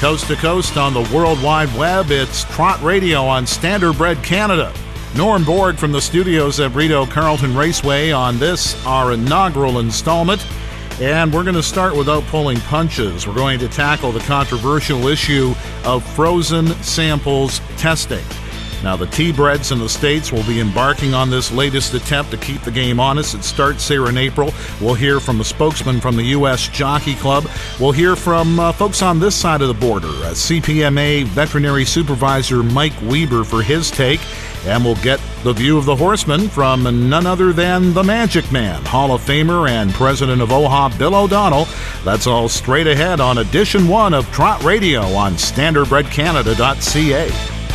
Coast to coast on the World Wide Web, it's Trot Radio on Standardbred Canada. Norm Board from the studios at Rideau Carleton Raceway on this, our inaugural installment. And we're going to start without pulling punches. We're going to tackle the controversial issue of frozen samples testing. Now, the T-Breds in the States will be embarking on this latest attempt to keep the game honest. It starts here in April. We'll hear from a spokesman from the U.S. Jockey Club. We'll hear from folks on this side of the border, CPMA veterinary supervisor Mike Weber for his take. And we'll get the view of the horseman from none other than the Magic Man, Hall of Famer and president of OHA, Bill O'Donnell. That's all straight ahead on Edition 1 of Trot Radio on StandardbredCanada.ca.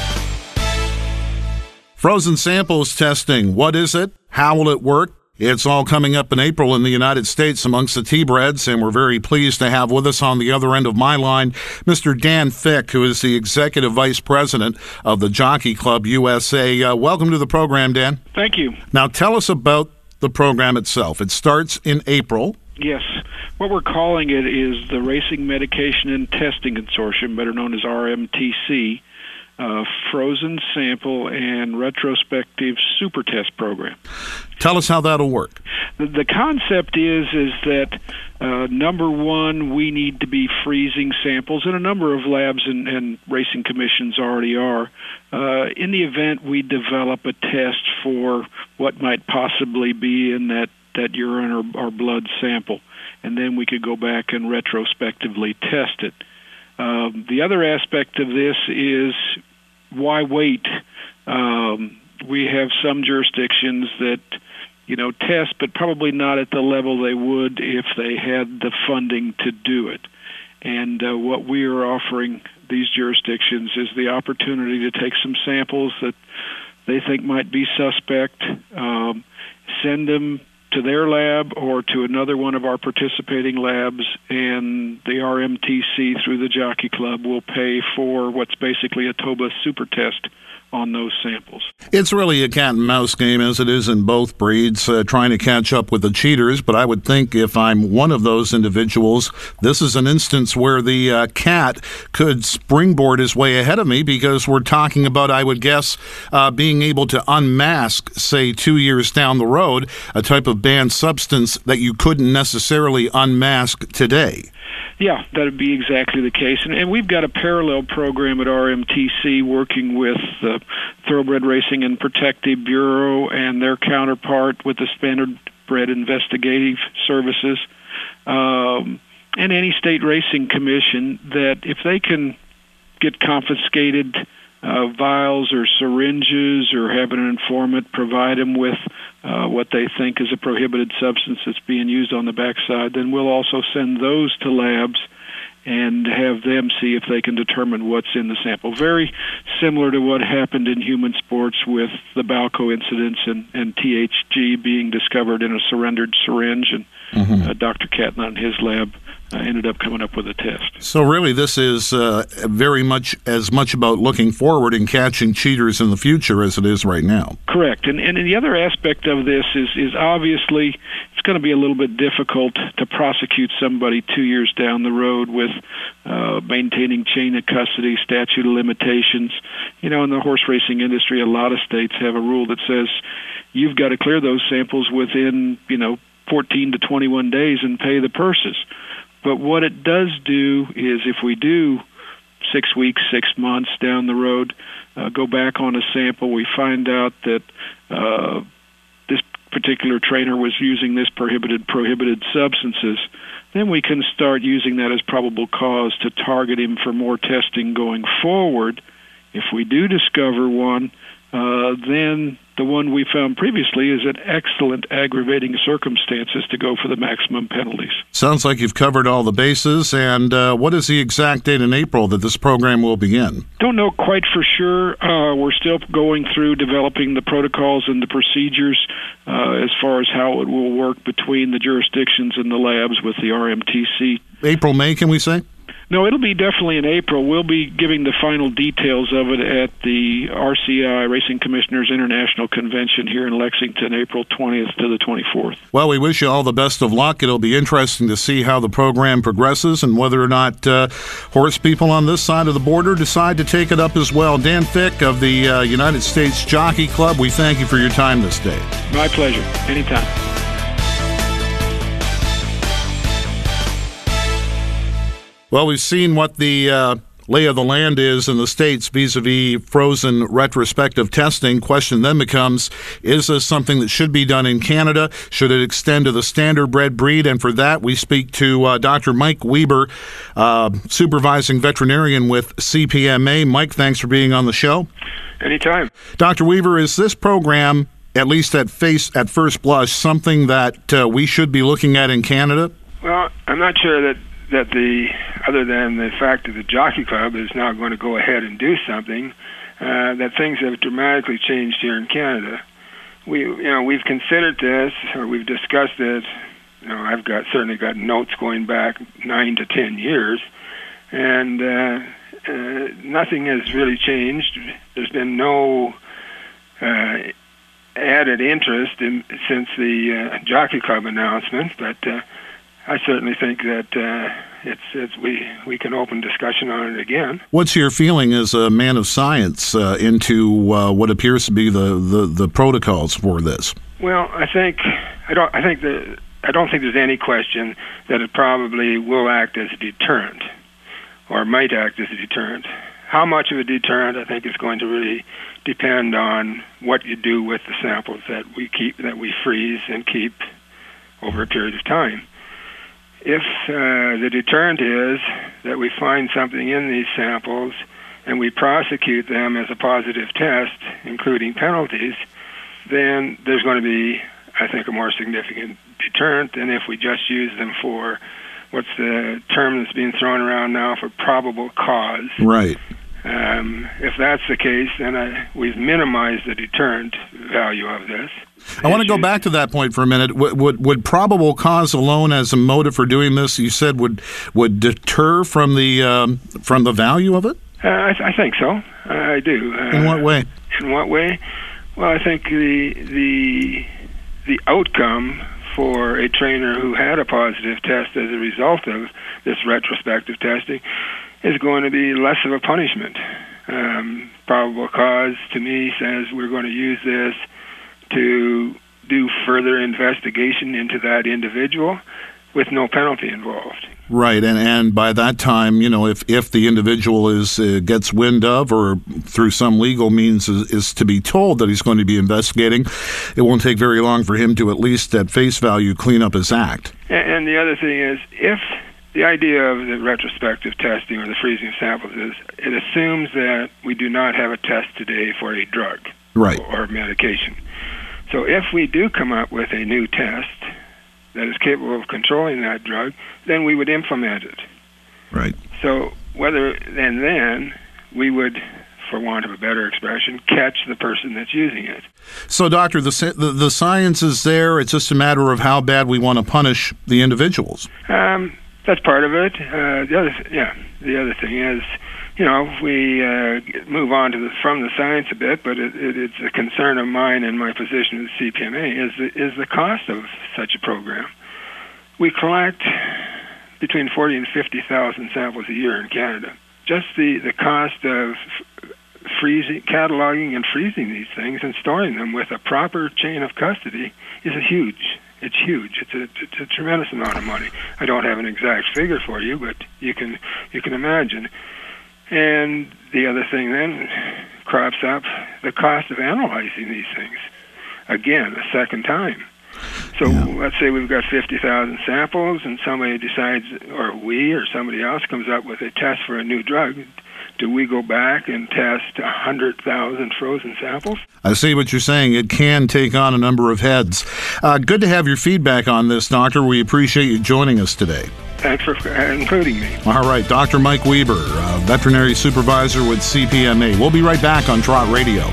Frozen samples testing. What is it? How will it work? It's all coming up in April in the United States amongst the T-Breds, and we're very pleased to have with us on the other end of my line Mr. Dan Fick, who is the Executive Vice President of the Jockey Club USA. Welcome to the program, Dan. Thank you. Now tell us about the program itself. It starts in April. Yes. What we're calling it is the Racing Medication and Testing Consortium, better known as RMTC, Frozen Sample and Retrospective Super Test Program. Tell us how that'll work. The concept is that number one, we need to be freezing samples, and a number of labs and racing commissions already are. In the event we develop a test for what might possibly be in that urine or blood sample, and then we could go back and retrospectively test it. The other aspect of this is, why wait? We have some jurisdictions that, test, but probably not at the level they would if they had the funding to do it. And what we are offering these jurisdictions is the opportunity to take some samples that they think might be suspect, send them to their lab or to another one of our participating labs, and the RMTC through the Jockey Club will pay for what's basically a TOBA super test on those samples. It's really a cat and mouse game, as it is in both breeds, trying to catch up with the cheaters, but I would think if I'm one of those individuals, this is an instance where the cat could springboard his way ahead of me, because we're talking about, I would guess, being able to unmask, say, 2 years down the road, a type of banned substance that you couldn't necessarily unmask today. Yeah, that would be exactly the case. And we've got a parallel program at RMTC working with the Thoroughbred Racing and Protective Bureau and their counterpart with the Standardbred Investigative Services and any state racing commission, that if they can get confiscated vials or syringes, or have an informant provide them with what they think is a prohibited substance that's being used on the backside, then we'll also send those to labs and have them see if they can determine what's in the sample. Very similar to what happened in human sports with the Balco incidents and THG being discovered in a surrendered syringe, and Dr. Catnut and his lab ended up coming up with a test. So really this is very much as much about looking forward and catching cheaters in the future as it is right now. Correct. And the other aspect of this is obviously it's going to be a little bit difficult to prosecute somebody 2 years down the road with maintaining chain of custody, statute of limitations. In the horse racing industry, a lot of states have a rule that says you've got to clear those samples within, 14 to 21 days and pay the purses. But what it does do is, if we do 6 weeks, 6 months down the road, go back on a sample, we find out that this particular trainer was using this prohibited substances, then we can start using that as probable cause to target him for more testing going forward. If we do discover one, then the one we found previously is an excellent aggravating circumstances to go for the maximum penalties. Sounds like you've covered all the bases. And what is the exact date in April that this program will begin? Don't know quite for sure. We're still going through developing the protocols and the procedures as far as how it will work between the jurisdictions and the labs with the RMTC. April, May, can we say? No, it'll be definitely in April. We'll be giving the final details of it at the RCI, Racing Commissioners International Convention here in Lexington, April 20th to the 24th. Well, we wish you all the best of luck. It'll be interesting to see how the program progresses and whether or not horse people on this side of the border decide to take it up as well. Dan Fick of the United States Jockey Club, we thank you for your time this day. My pleasure. Anytime. Well, we've seen what the lay of the land is in the States vis-a-vis frozen retrospective testing. Question then becomes, is this something that should be done in Canada? Should it extend to the standard-bred breed? And for that, we speak to Dr. Mike Weber, supervising veterinarian with CPMA. Mike, thanks for being on the show. Anytime. Dr. Weber, is this program, at least at first blush, something that we should be looking at in Canada? Well, I'm not sure that other than the fact that the Jockey Club is now going to go ahead and do something, that things have dramatically changed here in Canada. We've considered this, or we've discussed it. I've certainly got notes going back 9 to 10 years, and nothing has really changed. There's been no added interest since the Jockey Club announcement, but I certainly think that we can open discussion on it again. What's your feeling as a man of science into what appears to be the protocols for this? Well, I don't think there's any question that it probably will act as a deterrent, or might act as a deterrent. How much of a deterrent, I think, is going to really depend on what you do with the samples that we freeze and keep over a period of time. If the deterrent is that we find something in these samples and we prosecute them as a positive test, including penalties, then there's going to be, I think, a more significant deterrent than if we just use them for what's the term that's being thrown around now for probable cause. Right. If that's the case, then we've minimized the deterrent value of this. I want to go back to that point for a minute. Would probable cause alone as a motive for doing this, you said, would deter from the value of it? I think so. I do. In what way? In what way? Well, I think the outcome for a trainer who had a positive test as a result of this retrospective testing is going to be less of a punishment. Probable cause, to me, says we're going to use this to do further investigation into that individual with no penalty involved. Right, and by that time, if the individual gets wind of, or through some legal means is to be told that he's going to be investigating, it won't take very long for him to, at least at face value, clean up his act. And the other thing is, if the idea of the retrospective testing or the freezing of samples is, it assumes that we do not have a test today for a drug, right, or medication. So if we do come up with a new test that is capable of controlling that drug, then we would implement it. Right. So then we would, for want of a better expression, catch the person that's using it. So, Doctor, the science is there. It's just a matter of how bad we want to punish the individuals. That's part of it. The other thing is, if we move on from the science a bit, but it's a concern of mine and my position with CPMA is the cost of such a program. We collect between 40 and 50,000 samples a year in Canada. Just the cost of cataloging and freezing these things and storing them with a proper chain of custody is huge. It's huge. It's a tremendous amount of money. I don't have an exact figure for you, but you can imagine. And the other thing then crops up, the cost of analyzing these things, again, a second time. So let's say we've got 50,000 samples and somebody decides, or we or somebody else comes up with a test for a new drug. Do we go back and test 100,000 frozen samples? I see what you're saying. It can take on a number of heads. Good to have your feedback on this, Doctor. We appreciate you joining us today. Thanks for including me. All right, Dr. Mike Weber, veterinary supervisor with CPMA. We'll be right back on Trot Radio.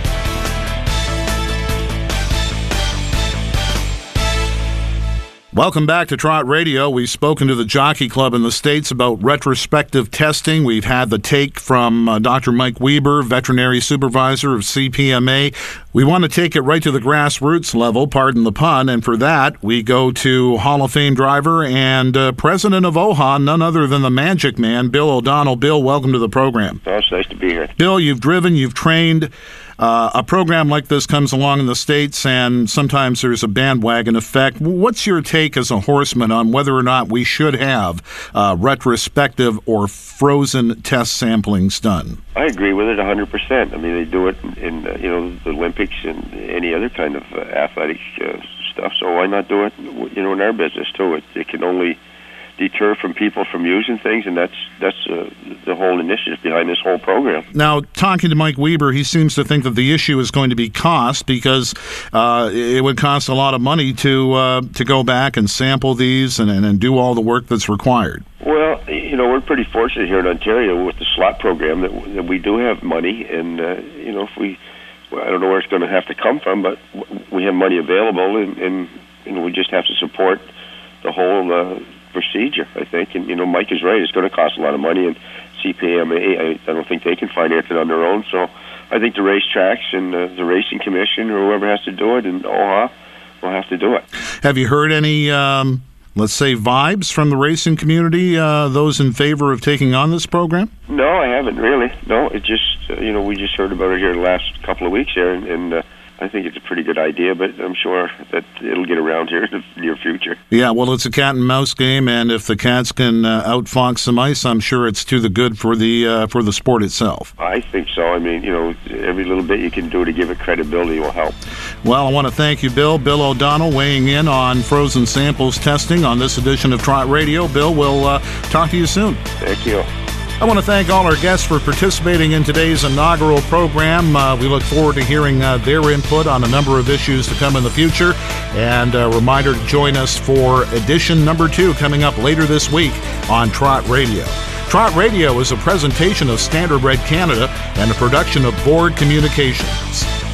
Welcome back to Trot Radio. We've spoken to the Jockey Club in the States about retrospective testing. We've had the take from Dr. Mike Weber, veterinary supervisor of CPMA. We want to take it right to the grassroots level, pardon the pun, and for that, we go to Hall of Fame driver and president of OHA, none other than the Magic Man, Bill O'Donnell. Bill, welcome to the program. Oh, it's nice to be here. Bill, you've driven, you've trained. A program like this comes along in the States, and sometimes there's a bandwagon effect. What's your take as a horseman on whether or not we should have retrospective or frozen test samplings done? I agree with it 100%. I mean, they do it in the Olympics and any other kind of athletic stuff, so why not do it in our business too? It can only deter from people from using things, and that's the whole initiative behind this whole program. Now, talking to Mike Weber, he seems to think that the issue is going to be cost, because it would cost a lot of money to go back and sample these and do all the work that's required. Well, we're pretty fortunate here in Ontario with the slot program that we do have money, and if we, I don't know where it's going to have to come from, but we have money available, and we just have to support the whole procedure, I think. And Mike is right, it's going to cost a lot of money, and CPMA, I don't think they can finance it on their own, so I think the racetracks and the racing commission or whoever has to do it, and OHA will have to do it. Have you heard any let's say vibes from the racing community, those in favor of taking on this program? No, I haven't really. No, it just we just heard about it here the last couple of weeks here, and I think it's a pretty good idea, but I'm sure that it'll get around here in the near future. Yeah, well, it's a cat and mouse game, and if the Cats can outfox some ice, I'm sure it's to the good for the sport itself. I think so. I mean, every little bit you can do to give it credibility will help. Well, I want to thank you, Bill. Bill O'Donnell weighing in on frozen samples testing on this edition of Trot Radio. Bill, we'll talk to you soon. Thank you. I want to thank all our guests for participating in today's inaugural program. We look forward to hearing their input on a number of issues to come in the future. And a reminder to join us for edition number 2 coming up later this week on Trot Radio. Trot Radio is a presentation of Standard Bred Canada and a production of Board Communications.